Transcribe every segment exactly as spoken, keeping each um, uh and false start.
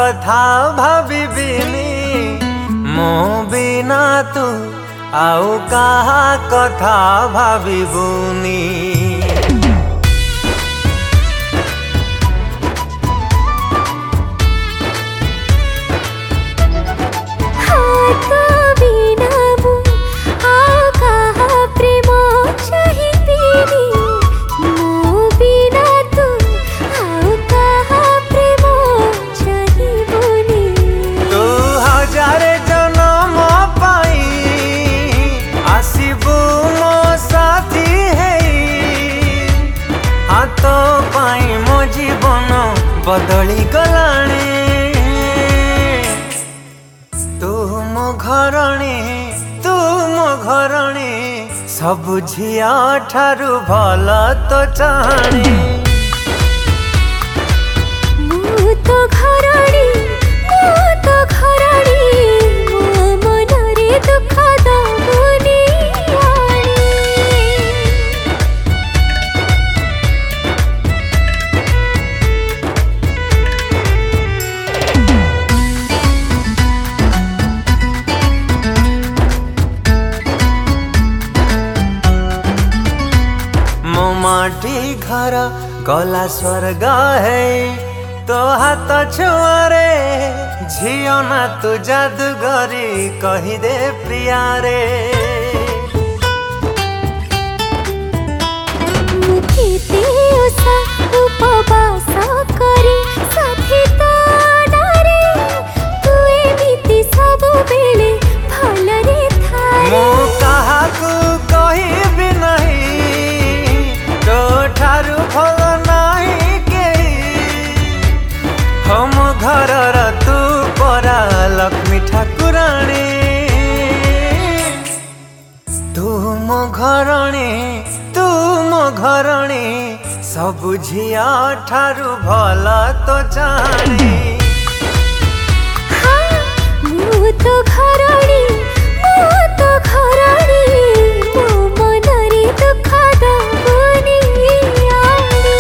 कथा भाबिबिनी मो बिना तू आउ कहा कथा भाबिबुनी। तो पाई मो जीवन बदली गलाणी तू मो घरणी तू मो घरणी सब झिया ठारू भल तो चाहणी। मु तो घरणी मु तो घरणी मो मनरे दुख दबुनी। माटी घर गला स्वर्ग है तो हाथ छुआरे झियो ना तू जादूगरी कही दे प्रिया रे। उपवास करे साथी तो डरे तू एमिति सब बेले भलरे थारे। मो काहाकू कहिबी नहीं तो ठारू भल नहीं केही हम घरर तू परा लक्ष्मी ठाकुराणी तू मो घरणी तू मो घरणी सब झिया ठारू भल तो जानी। हाँ, मु तो घरणी मु तो घरणी मो मनरे दुख दबुनी आनी।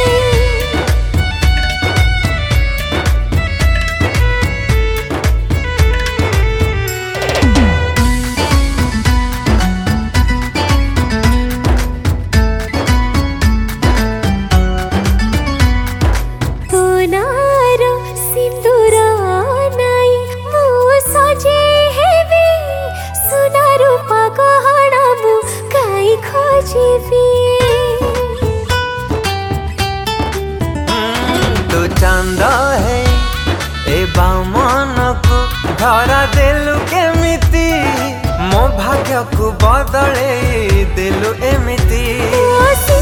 तू चांद है ए बामन को धरा देलु केमिति मो भाग्य को बदले देलु एमिति।